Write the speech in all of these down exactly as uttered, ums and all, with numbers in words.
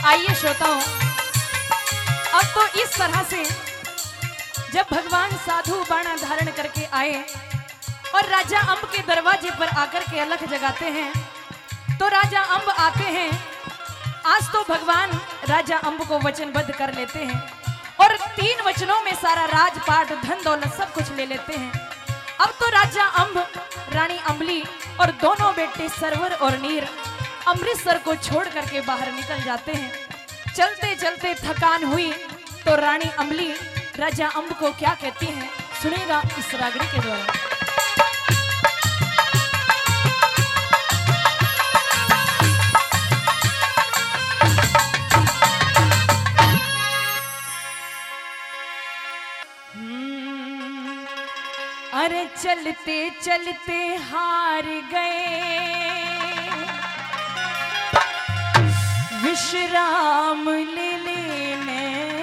आइए श्रोताओं, अब तो इस तरह से जब भगवान साधु बाणा धारण करके आए और राजा अंब के दरवाजे पर आकर के अलख जगाते हैं, तो राजा अंब आते हैं। आज तो भगवान राजा अंब को वचनबद्ध कर लेते हैं और तीन वचनों में सारा राजपाट धन दौलत सब कुछ ले लेते हैं। अब तो राजा अंब, रानी अंबली और दोनों बेटे सरवर और नीर अमृतसर को छोड़ करके बाहर निकल जाते हैं। चलते चलते थकान हुई तो रानी अंबली राजा अंब को क्या कहती हैं, सुनेगा इस रागड़ी के द्वारा। अरे चलते चलते हार गए, विश्राम ले लेने,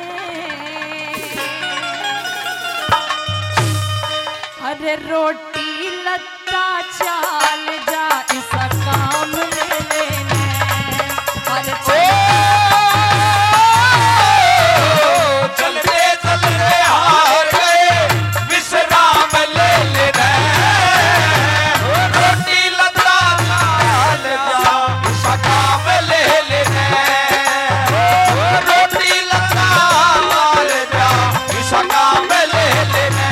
अरे रोटी लत्ता चाल जा इसका काम ले लेने, अरे चलते चलते हार गए, विश्राम ले लेने, रोटी लत्ता चाल जा इसका काम ले लेने, रोटी लत्ता चाल जा इसका काम ले लेने।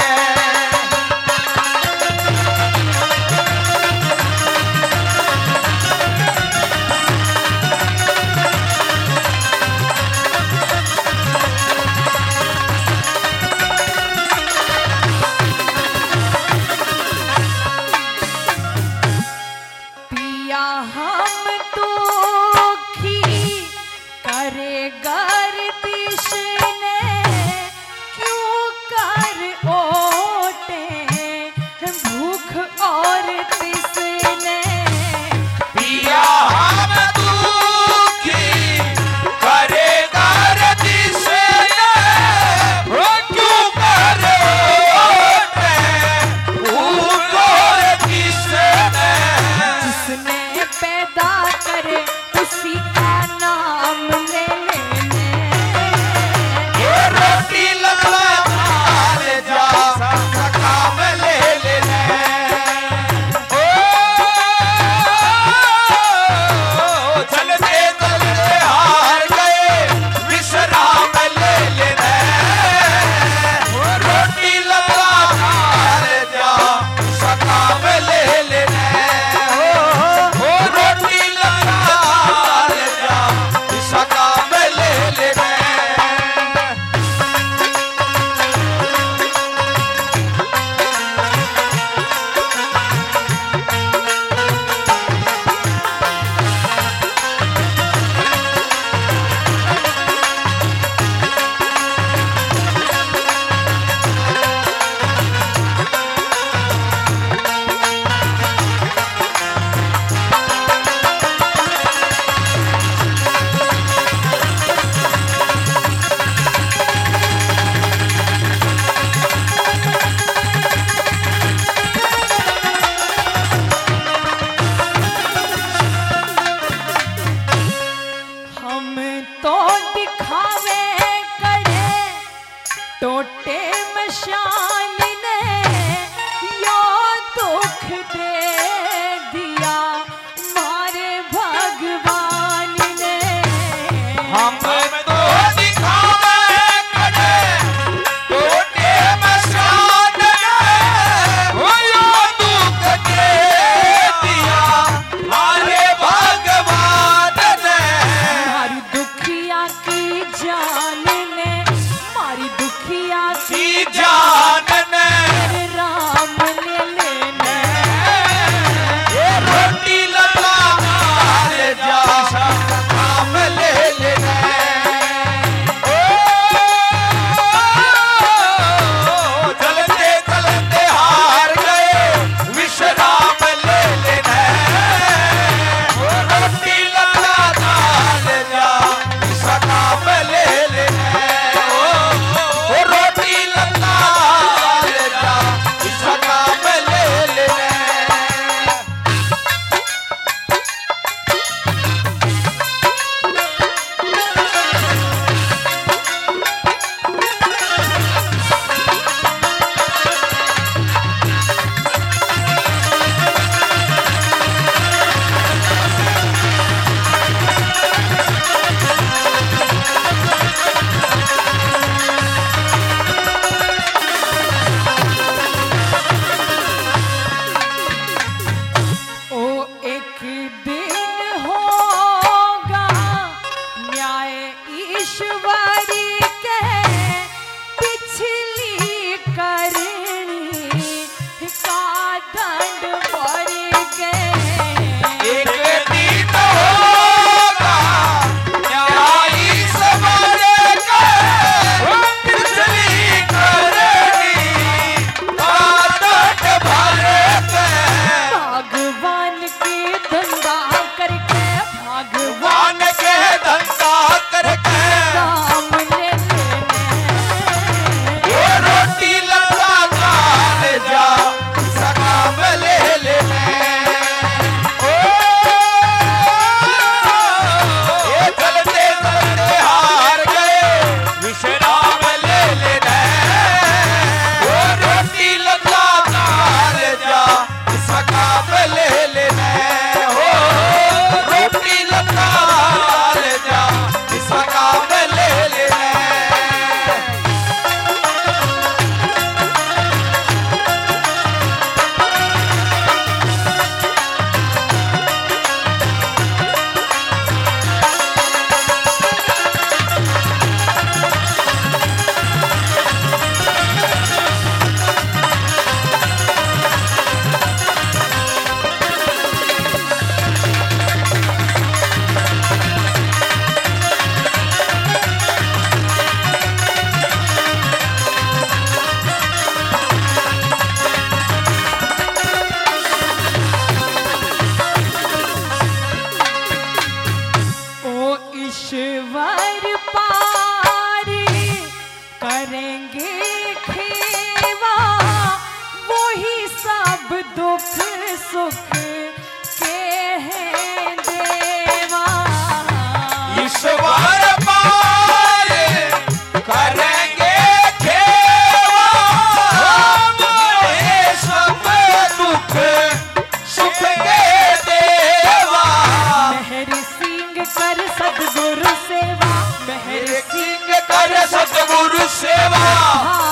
पिया हम दुखी करे गर्दिश ने, क्यों कर ओटे भूख और तिसने, पिया हम दुखी करे गर्दिश ने, वो क्यों करे ओटे भूख और तिसने। जिसने पैदा करे उसी का नाम ले लेने, ये रोटी लगा चाल जा इसका काम ले लेने, ओ चलते चलते हार गए, विश्राम ले लेने, रोटी लगा चाल जा इसका काम ले लेने, ओ रोटी लगा चाल जा इसका काम ले लेने। हम तो दिखावे करे टोटे मशाल ने, यो दुख दे दिया मारे भगवान ने, हम तो दिखावे करे टोटे मशाल ने, वो यो दुख दे दिया हमारे भगवान ने। मारी दुखिया की जान ने, मारी दुखिया की की जान ने ईश्वर पारी करेंगे खेवा, वही सब दुख सुख के हैं देवा। ईश्वर पार करेंगे खेवा, वही सब दुख सुख के देवा। मेहर सिंह कर सतगुरु सेवा, मेहर मेरे सिंह कर सतगुरु सेवा,